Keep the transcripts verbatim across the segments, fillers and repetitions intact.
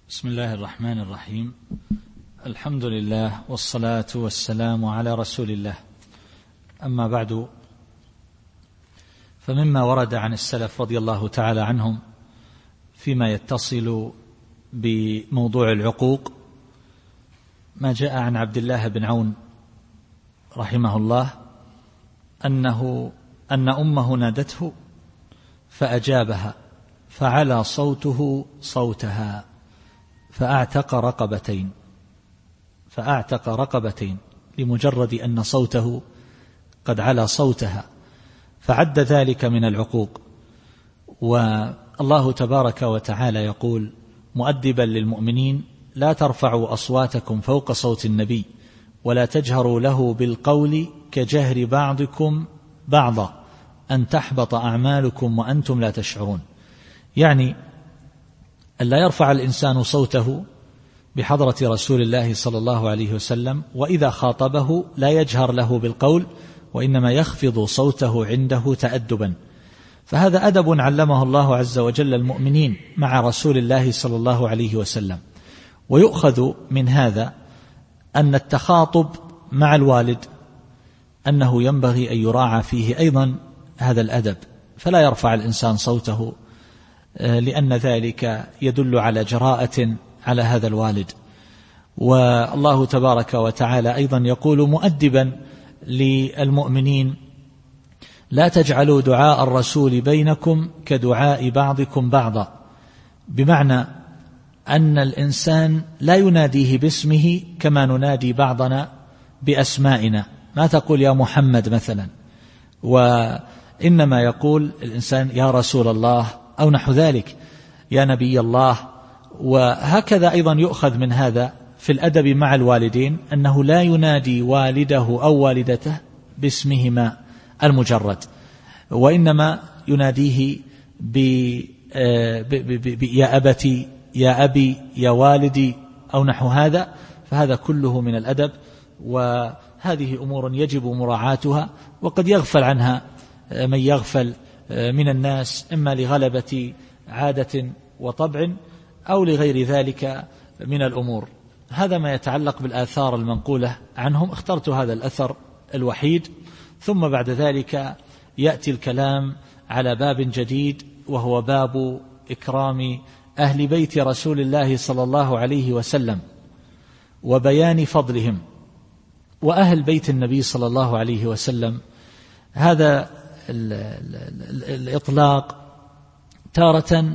بسم الله الرحمن الرحيم. الحمد لله والصلاة والسلام على رسول الله. أما بعد، فمما ورد عن السلف رضي الله تعالى عنهم فيما يتصل بموضوع العقوق ما جاء عن عبد الله بن عون رحمه الله أنه أن أمه نادته فأجابها فعلى صوته صوتها فأعتق رقبتين فأعتق رقبتين لمجرد أن صوته قد علا صوتها، فعد ذلك من العقوق. والله تبارك وتعالى يقول مؤدبا للمؤمنين: لا ترفعوا أصواتكم فوق صوت النبي ولا تجهروا له بالقول كجهر بعضكم بعضا أن تحبط أعمالكم وأنتم لا تشعرون. يعني أن لا يرفع الإنسان صوته بحضرة رسول الله صلى الله عليه وسلم، وإذا خاطبه لا يجهر له بالقول وإنما يخفض صوته عنده تأدبا. فهذا أدب علمه الله عز وجل المؤمنين مع رسول الله صلى الله عليه وسلم. ويؤخذ من هذا أن التخاطب مع الوالد أنه ينبغي أن يراعى فيه أيضا هذا الأدب، فلا يرفع الإنسان صوته لأن ذلك يدل على جراءة على هذا الوالد. والله تبارك وتعالى أيضا يقول مؤدبا للمؤمنين: لا تجعلوا دعاء الرسول بينكم كدعاء بعضكم بعضا، بمعنى أن الإنسان لا يناديه باسمه كما ننادي بعضنا بأسمائنا. ما تقول يا محمد مثلا، وإنما يقول الإنسان يا رسول الله أو نحو ذلك، يا نبي الله. وهكذا أيضا يؤخذ من هذا في الأدب مع الوالدين أنه لا ينادي والده أو والدته باسمهما المجرد، وإنما يناديه ب يا أبتي، يا أبي، يا والدي أو نحو هذا. فهذا كله من الأدب، وهذه أمور يجب مراعاتها، وقد يغفل عنها من يغفل من الناس، إما لغلبة عادة وطبع أو لغير ذلك من الأمور. هذا ما يتعلق بالآثار المنقولة عنهم. اخترت هذا الأثر الوحيد، ثم بعد ذلك يأتي الكلام على باب جديد، وهو باب إكرام أهل بيت رسول الله صلى الله عليه وسلم وبيان فضلهم. وأهل بيت النبي صلى الله عليه وسلم هذا الإطلاق تارة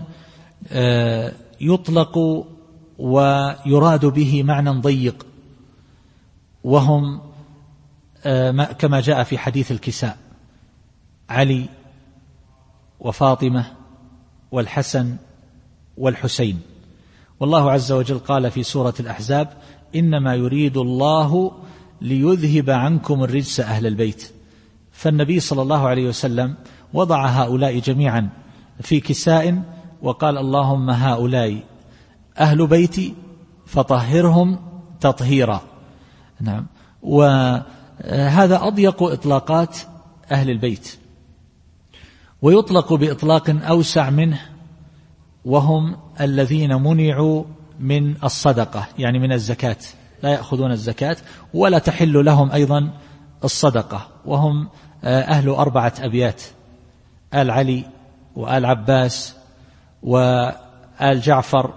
يطلق ويراد به معنى ضيق، وهم كما جاء في حديث الكساء: علي وفاطمة والحسن والحسين. والله عز وجل قال في سورة الأحزاب: إنما يريد الله ليذهب عنكم الرجس أهل البيت. فالنبي صلى الله عليه وسلم وضع هؤلاء جميعا في كساء وقال: اللهم هؤلاء أهل بيتي فطهرهم تطهيرا. نعم. وهذا أضيق إطلاقات أهل البيت. ويطلق بإطلاق أوسع منه، وهم الذين منعوا من الصدقة، يعني من الزكاة، لا يأخذون الزكاة ولا تحل لهم أيضا الصدقة، وهم أهل أربعة أبيات: آل علي وآل عباس وآل جعفر،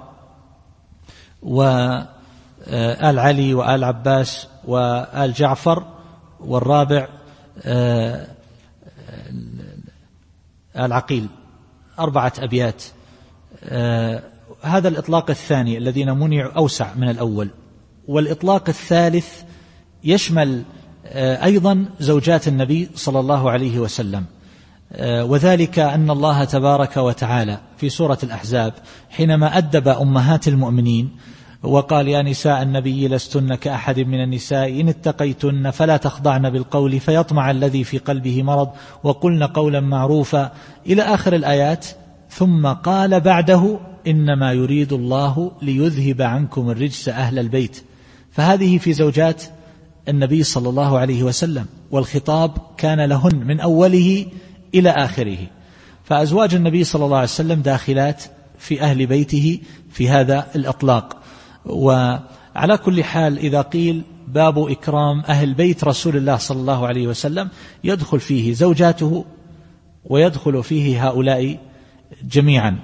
وآل علي وآل عباس وآل جعفر، والرابع آل عقيل، أربعة أبيات. هذا الإطلاق الثاني الذين منعوا أوسع من الأول. والإطلاق الثالث يشمل أيضا زوجات النبي صلى الله عليه وسلم، وذلك أن الله تبارك وتعالى في سورة الأحزاب حينما أدب أمهات المؤمنين وقال: يا نساء النبي لستن كأحد من النساء إن اتقيتن فلا تخضعن بالقول فيطمع الذي في قلبه مرض وقلن قولا معروفا، إلى آخر الآيات. ثم قال بعده: إنما يريد الله ليذهب عنكم الرجس أهل البيت. فهذه في زوجات النبي صلى الله عليه وسلم، والخطاب كان لهن من أوله إلى آخره. فأزواج النبي صلى الله عليه وسلم داخلات في أهل بيته في هذا الإطلاق. وعلى كل حال إذا قيل باب إكرام أهل بيت رسول الله صلى الله عليه وسلم يدخل فيه زوجاته ويدخل فيه هؤلاء جميعا.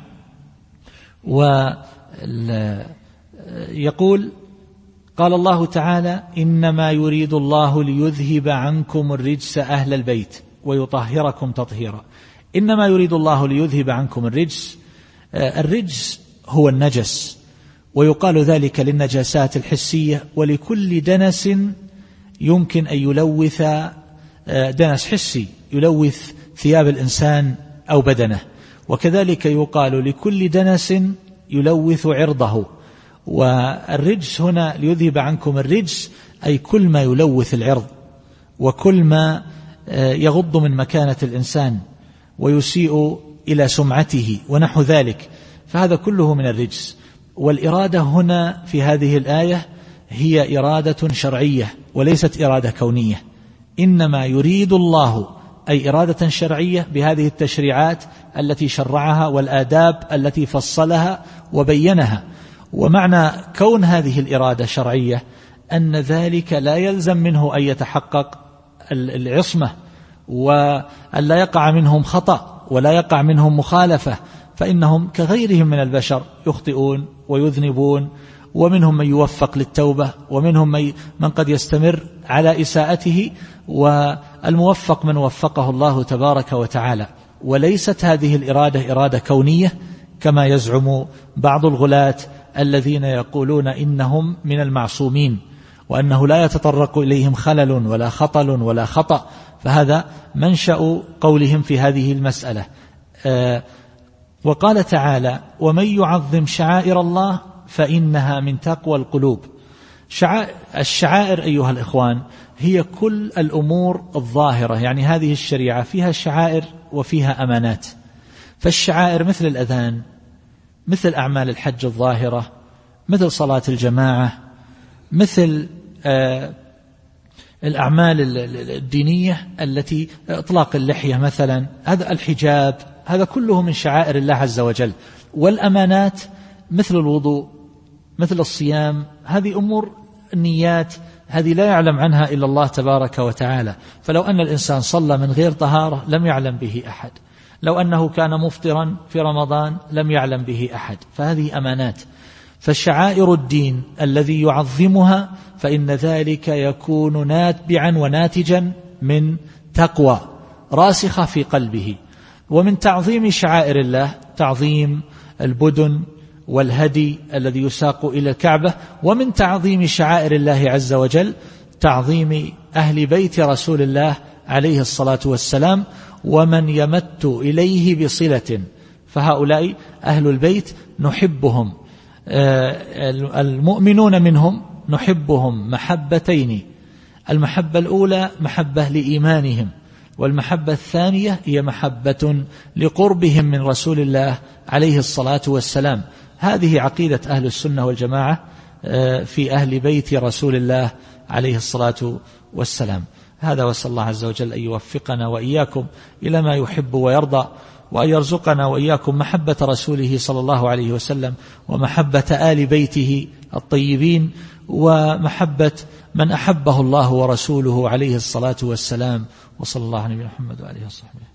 ويقول قال الله تعالى إنما يريد الله ليذهب عنكم الرجس أهل البيت ويطهركم تطهيرا. إنما يريد الله ليذهب عنكم الرجس، الرجس هو النجس، ويقال ذلك للنجاسات الحسية ولكل دنس يمكن أن يلوث، دنس حسي يلوث ثياب الإنسان أو بدنه، وكذلك يقال لكل دنس يلوث عرضه. والرجس هنا ليذهب عنكم الرجس أي كل ما يلوث العرض وكل ما يغض من مكانة الإنسان ويسيء إلى سمعته ونحو ذلك، فهذا كله من الرجس. والإرادة هنا في هذه الآية هي إرادة شرعية وليست إرادة كونية. إنما يريد الله أي إرادة شرعية بهذه التشريعات التي شرعها والآداب التي فصلها وبينها. ومعنى كون هذه الإرادة شرعية أن ذلك لا يلزم منه أن يتحقق العصمة وأن لا يقع منهم خطأ ولا يقع منهم مخالفة، فإنهم كغيرهم من البشر يخطئون ويذنبون، ومنهم من يوفق للتوبة ومنهم من قد يستمر على إساءته، والموفق من وفقه الله تبارك وتعالى. وليست هذه الإرادة إرادة كونية كما يزعم بعض الغلاة الذين يقولون إنهم من المعصومين وأنه لا يتطرق إليهم خلل ولا خطل ولا خطأ، فهذا منشأ قولهم في هذه المسألة. آه وقال تعالى ومن يعظم شعائر الله فإنها من تقوى القلوب. الشعائر أيها الإخوان هي كل الأمور الظاهرة، يعني هذه الشريعة فيها شعائر وفيها أمانات. فالشعائر مثل الأذان، مثل أعمال الحج الظاهرة، مثل صلاة الجماعة، مثل آه الأعمال الدينية التي إطلاق اللحية مثلا، هذا الحجاب، هذا كله من شعائر الله عز وجل. والأمانات مثل الوضوء، مثل الصيام، هذه أمور النيات، هذه لا يعلم عنها إلا الله تبارك وتعالى. فلو أن الإنسان صلى من غير طهارة لم يعلم به أحد، لو أنه كان مفطرا في رمضان لم يعلم به أحد، فهذه أمانات. فشعائر الدين الذي يعظمها فإن ذلك يكون ناتبعا وناتجا من تقوى راسخة في قلبه. ومن تعظيم شعائر الله تعظيم البدن والهدي الذي يساق إلى الكعبة، ومن تعظيم شعائر الله عز وجل تعظيم أهل بيت رسول الله عليه الصلاة والسلام ومن يمت إليه بصلة، فهؤلاء أهل البيت نحبهم، المؤمنون منهم نحبهم محبتين، المحبة الأولى محبة لإيمانهم، والمحبة الثانية هي محبة لقربهم من رسول الله عليه الصلاة والسلام. هذه عقيدة أهل السنة والجماعة في أهل بيت رسول الله عليه الصلاة والسلام. هذا، وصلى الله عز وجل أن يوفقنا وإياكم إلى ما يحب ويرضى، وأن يرزقنا وإياكم محبة رسوله صلى الله عليه وسلم، ومحبة آل بيته الطيبين، ومحبة من أحبه الله ورسوله عليه الصلاة والسلام. وصلى الله على نبينا محمد وآله وصحبه.